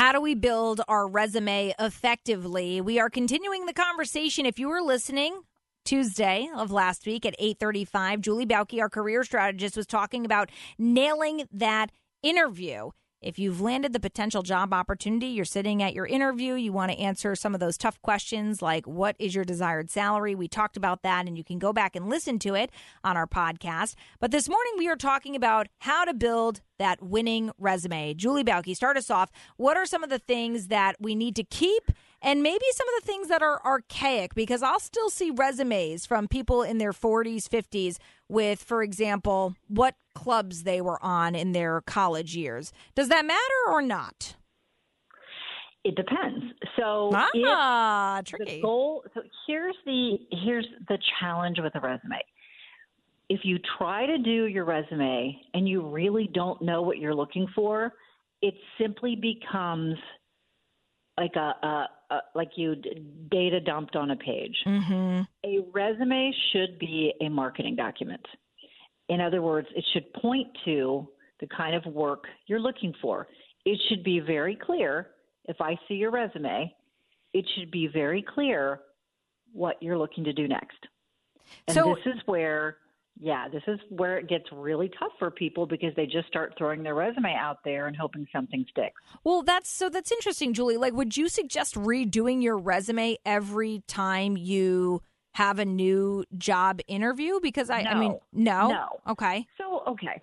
How do we build our resume effectively? We are continuing the conversation. If you were listening Tuesday of last week at 8:35, Julie Bauke, our career strategist, was talking about nailing that interview. If you've landed the potential job opportunity, you're sitting at your interview, you want to answer some of those tough questions like what is your desired salary? We talked about that, and you can go back and listen to it on our podcast. But this morning we are talking about how to build that winning resume. Julie Bauke, start us off. What are some of the things that we need to keep and maybe some of the things that are archaic? Because I'll still see resumes from people in their 40s, 50s with, for example, what clubs they were on in their college years. Does that matter or not? It depends. So tricky. The goal, so here's the challenge with a resume. If you try to do your resume and you really don't know what you're looking for, it simply becomes like like you data dumped on a page. Mm-hmm. A resume should be a marketing document. In other words, it should point to the kind of work you're looking for. It should be very clear. If I see your resume, it should be very clear what you're looking to do next. And this is where it gets really tough for people because they just start throwing their resume out there and hoping something sticks. Well, that's interesting, Julie. Like, would you suggest redoing your resume every time you have a new job interview? Because no. Okay. So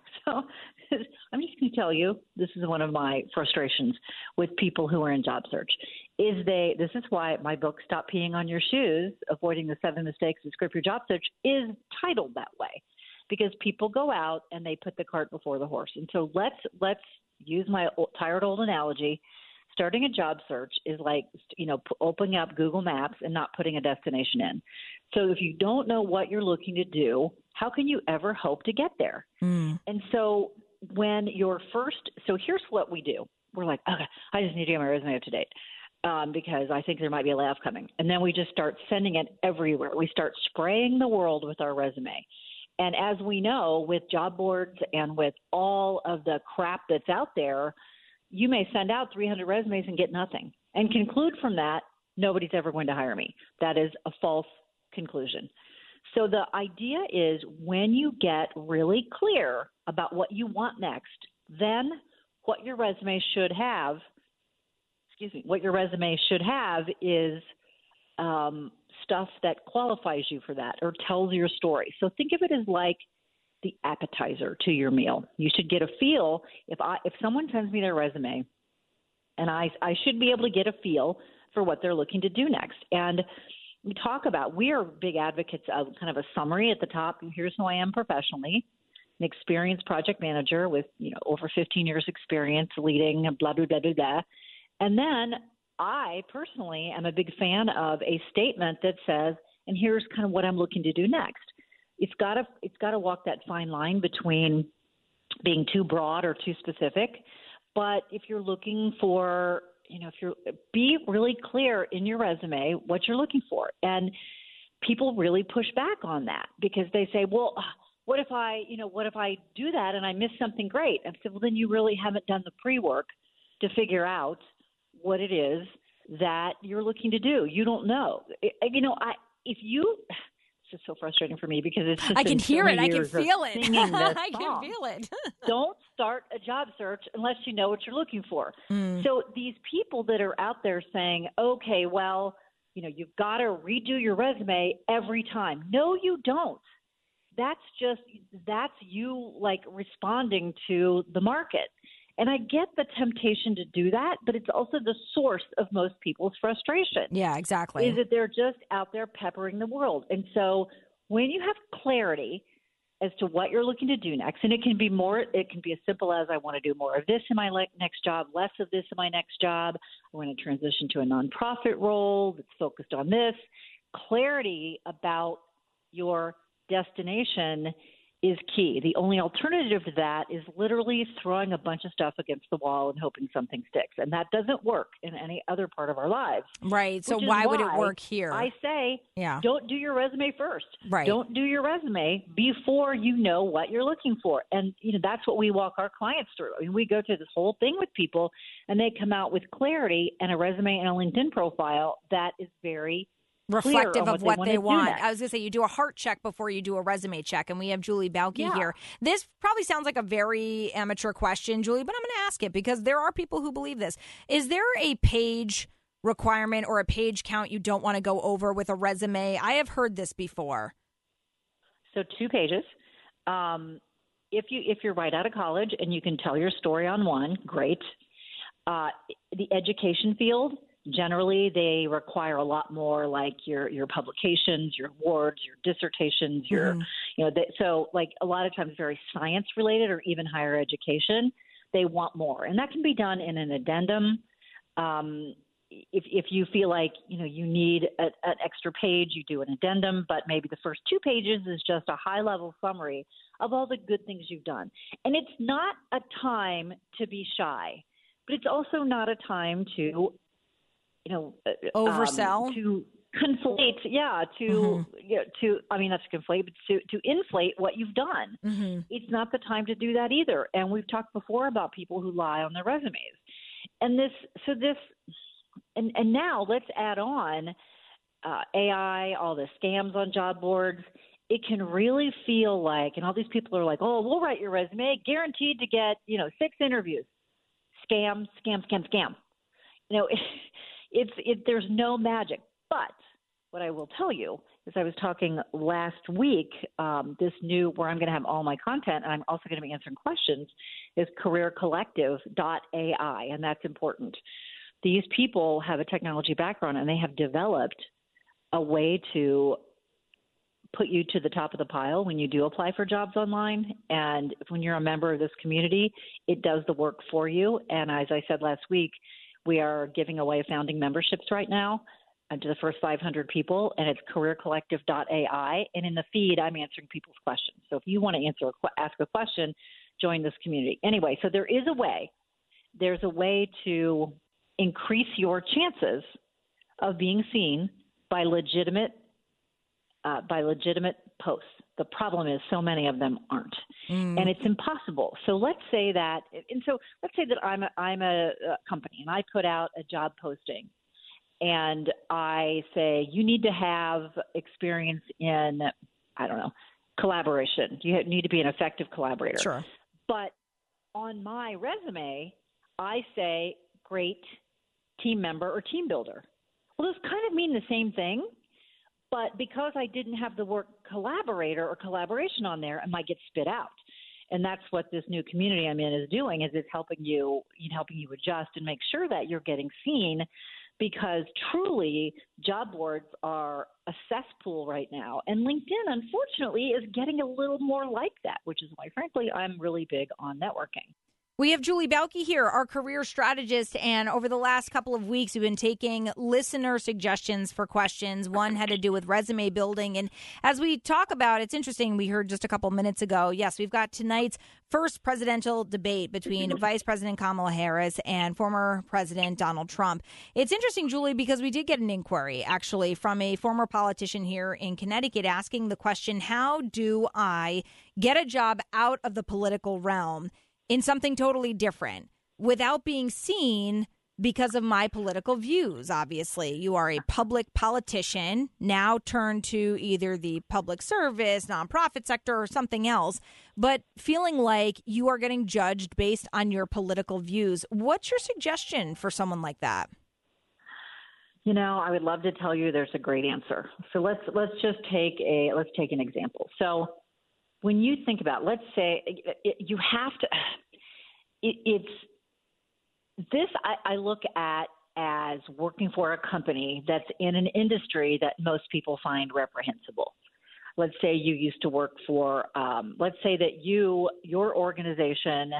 I'm just going to tell you, this is one of my frustrations with people who are in job search. This is why my book, Stop Peeing on Your Shoes, Avoiding the 7 Mistakes That Script Your Job Search, is titled that way because people go out and they put the cart before the horse. And so let's use my tired old analogy. Starting a job search is like, opening up Google Maps and not putting a destination in. So if you don't know what you're looking to do, how can you ever hope to get there? Mm. And so here's what we do. We're like, okay, I just need to get my resume up to date because I think there might be a layoff coming. And then we just start sending it everywhere. We start spraying the world with our resume. And as we know, with job boards and with all of the crap that's out there, you may send out 300 resumes and get nothing and conclude from that, nobody's ever going to hire me. That is a false conclusion. So the idea is when you get really clear about what you want next, then what your resume should have is stuff that qualifies you for that or tells your story. So think of it as like the appetizer to your meal. You should get a feel if someone sends me their resume, and I should be able to get a feel for what they're looking to do next. And we are big advocates of kind of a summary at the top. Here's who I am professionally, an experienced project manager with over 15 years experience leading blah, blah, blah, blah, blah. And then I personally am a big fan of a statement that says, and here's kind of what I'm looking to do next. It's got to walk that fine line between being too broad or too specific. But if you're looking for, be really clear in your resume what you're looking for. And people really push back on that because they say, well, what if I do that and I miss something great? And I said, well, then you really haven't done the pre-work to figure out what it is that you're looking to do. You don't know. It's just so frustrating for me because it's just I can hear it. I can feel it. I can feel it. Don't start a job search unless you know what you're looking for. Mm. So these people that are out there saying, okay, well, you've got to redo your resume every time. No, you don't. That's you like responding to the market. And I get the temptation to do that, but it's also the source of most people's frustration. Yeah, exactly. Is that they're just out there peppering the world. And so when you have clarity as to what you're looking to do next, and it can be as simple as I want to do more of this in my next job, less of this in my next job. I want to transition to a nonprofit role that's focused on this. Clarity about your destination is key. The only alternative to that is literally throwing a bunch of stuff against the wall and hoping something sticks. And that doesn't work in any other part of our lives. Right. So why would it work here? I say, don't do your resume first. Right. Don't do your resume before you know what you're looking for. And, that's what we walk our clients through. I mean, we go through this whole thing with people, and they come out with clarity and a resume and a LinkedIn profile that is very reflective of what they want. I was going to say, you do a heart check before you do a resume check, and we have Julie Balke here. This probably sounds like a very amateur question, Julie, but I'm going to ask it because there are people who believe this. Is there a page requirement or a page count you don't want to go over with a resume? I have heard this before. So 2 pages. If you're right out of college and you can tell your story on one, great. The education field, generally, they require a lot more, like your publications, your awards, your dissertations, so like a lot of times very science related or even higher education, they want more, and that can be done in an addendum. If you feel like you need an extra page, you do an addendum, but maybe the first 2 pages is just a high level summary of all the good things you've done. And it's not a time to be shy, but it's also not a time to oversell, to conflate, that's conflate, but to inflate what you've done. Mm-hmm. It's not the time to do that either. And we've talked before about people who lie on their resumes. And now let's add on AI, all the scams on job boards. It can really feel like, and all these people are like, oh, we'll write your resume, guaranteed to get 6 interviews. Scam, scam, scam, scam. There's no magic. But what I will tell you is I was talking last week, this new, where I'm going to have all my content, and I'm also going to be answering questions, is careercollective.ai, and that's important. These people have a technology background, and they have developed a way to put you to the top of the pile when you do apply for jobs online. And when you're a member of this community, it does the work for you. And as I said last week, we are giving away founding memberships right now to the first 500 people, and it's careercollective.ai. And in the feed, I'm answering people's questions. So if you want to ask a question, join this community. Anyway, so there is a way. There's a way to increase your chances of being seen by legitimate posts. The problem is so many of them aren't, and it's impossible. So let's say that I'm a company and I put out a job posting, and I say you need to have experience in, collaboration. You need to be an effective collaborator. Sure. But on my resume, I say great team member or team builder. Well, those kind of mean the same thing. But because I didn't have the word collaborator or collaboration on there, it might get spit out. And that's what this new community I'm in is doing, is it's helping you adjust and make sure that you're getting seen, because truly job boards are a cesspool right now. And LinkedIn, unfortunately, is getting a little more like that, which is why, frankly, I'm really big on networking. We have Julie Balke here, our career strategist, and over the last couple of weeks, we've been taking listener suggestions for questions. One had to do with resume building, and as we talk about, it's interesting, we heard just a couple minutes ago, yes, we've got tonight's first presidential debate between Vice President Kamala Harris and former President Donald Trump. It's interesting, Julie, because we did get an inquiry, actually, from a former politician here in Connecticut asking the question, how do I get a job out of the political realm in something totally different without being seen because of my political views? Obviously, you are a public politician, now turned to either the public service, nonprofit sector, or something else, but feeling like you are getting judged based on your political views. What's your suggestion for someone like that? I would love to tell you there's a great answer. So let's take an example. So when you think about, let's say you have to, I look at as working for a company that's in an industry that most people find reprehensible. Let's say you used to work for, let's say that your organization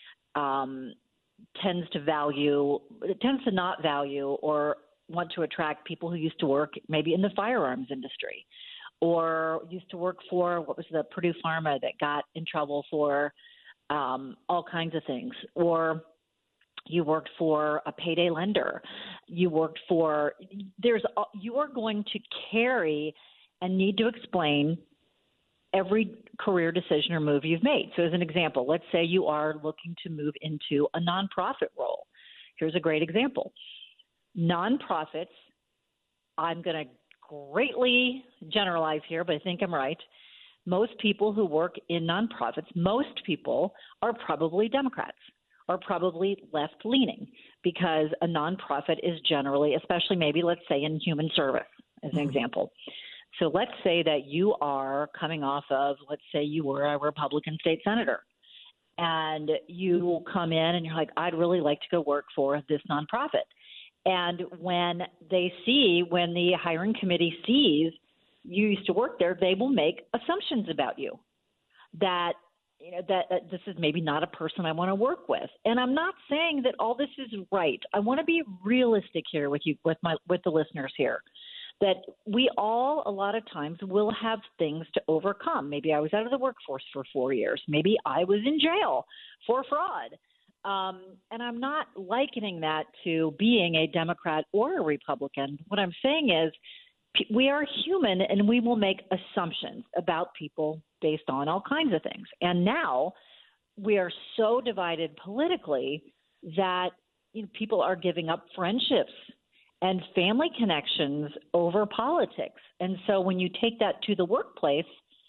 tends to not value or want to attract people who used to work maybe in the firearms industry, or used to work for, what was the Purdue Pharma that got in trouble for all kinds of things, or you worked for a payday lender, you worked for, you are going to carry and need to explain every career decision or move you've made. So as an example, let's say you are looking to move into a nonprofit role. Here's a great example. Nonprofits, I'm going to greatly generalize here, but I think I'm right. Most people who work in nonprofits, most people are probably Democrats, are probably left-leaning, because a nonprofit is generally, especially maybe let's say in human service as an example. So let's say that you are coming off of, let's say you were a Republican state senator, and you come in and you're like, I'd really like to go work for this nonprofit. And when the hiring committee sees you used to work there, they will make assumptions about you that, that this is maybe not a person I want to work with. And I'm not saying that all this is right. I want to be realistic here with you, with the listeners here, that we all, a lot of times, will have things to overcome. Maybe I was out of the workforce for 4 years. Maybe I was in jail for fraud. And I'm not likening that to being a Democrat or a Republican. What I'm saying is we are human, and we will make assumptions about people based on all kinds of things. And now we are so divided politically that people are giving up friendships and family connections over politics. And so when you take that to the workplace,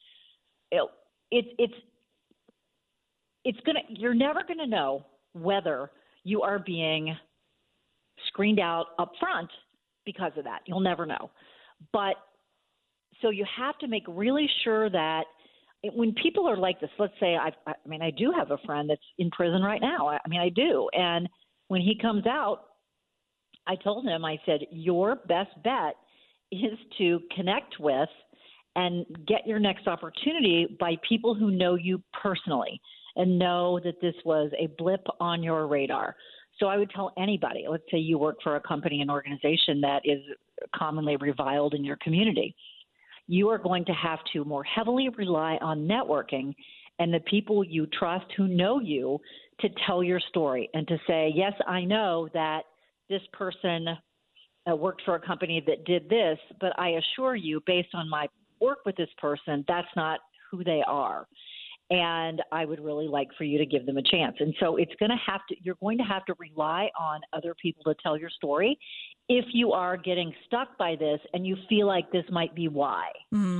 you're never going to know whether you are being screened out up front because of that. You'll never know. But so you have to make really sure that when people are like this, let's say, I do have a friend that's in prison right now. I do. And when he comes out, I told him, I said, your best bet is to connect with and get your next opportunity by people who know you personally and know that this was a blip on your radar. So I would tell anybody, let's say you work for a company, an organization that is commonly reviled in your community, you are going to have to more heavily rely on networking and the people you trust who know you to tell your story and to say, yes, I know that this person worked for a company that did this, but I assure you, based on my work with this person, that's not who they are. And I would really like for you to give them a chance. And so you're going to have to rely on other people to tell your story if you are getting stuck by this and you feel like this might be why. Mm-hmm.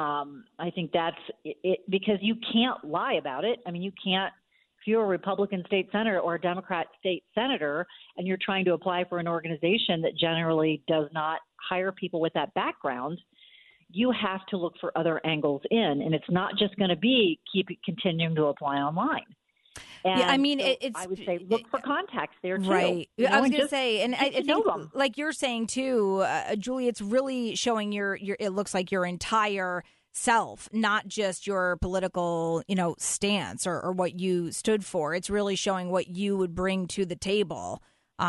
I think that's it, because you can't lie about it. I mean, you can't. If you're a Republican state senator or a Democrat state senator and you're trying to apply for an organization that generally does not hire people with that background, you have to look for other angles in, and it's not just going to be continuing to apply online. And yeah, I mean, so I would say look for contacts there too. Right. I was going to say, and I think, like you're saying too, Julie, it's really showing your. It looks like your entire self, not just your political, stance or what you stood for. It's really showing what you would bring to the table.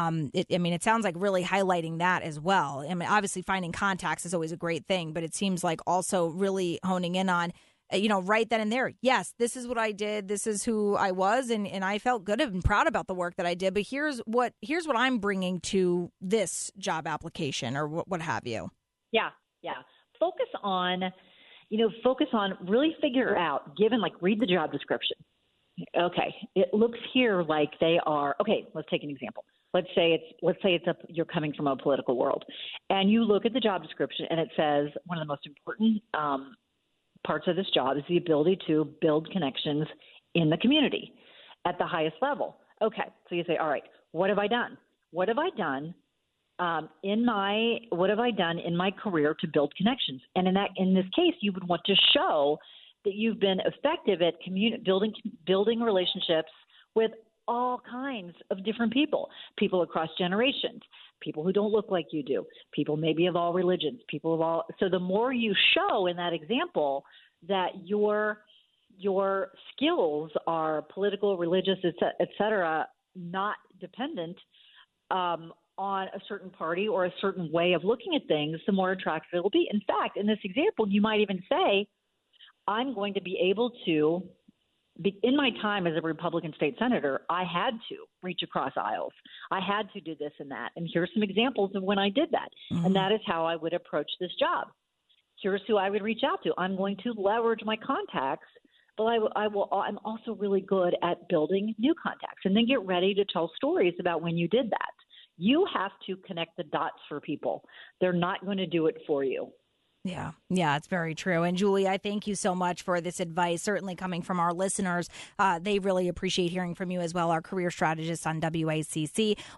It sounds like really highlighting that as well. I mean, obviously finding contacts is always a great thing, but it seems like also really honing in on, right then and there. Yes, this is what I did. This is who I was. And I felt good and proud about the work that I did. But here's what I'm bringing to this job application or what have you. Yeah. Focus on really figure out, read the job description. Okay. It looks here like they are, okay, let's take an example. Let's say you're coming from a political world, and you look at the job description, and it says one of the most important parts of this job is the ability to build connections in the community at the highest level. Okay, so you say, all right, what have I done? What have I done in my career to build connections? And in this case, you would want to show that you've been effective at building relationships with all kinds of different people across generations, people who don't look like you do, people maybe of all religions, so the more you show in that example that your skills are political, religious, et cetera, not dependent on a certain party or a certain way of looking at things, the more attractive it will be. In fact, in this example, you might even say, I'm going to be able to, in my time as a Republican state senator, I had to reach across aisles. I had to do this and that. And here's some examples of when I did that. Mm-hmm. And that is how I would approach this job. Here's who I would reach out to. I'm going to leverage my contacts, but I'm also really good at building new contacts. And then get ready to tell stories about when you did that. You have to connect the dots for people. They're not going to do it for you. Yeah, it's very true. And Julie, I thank you so much for this advice, certainly coming from our listeners. They really appreciate hearing from you as well, our career strategist on WACC.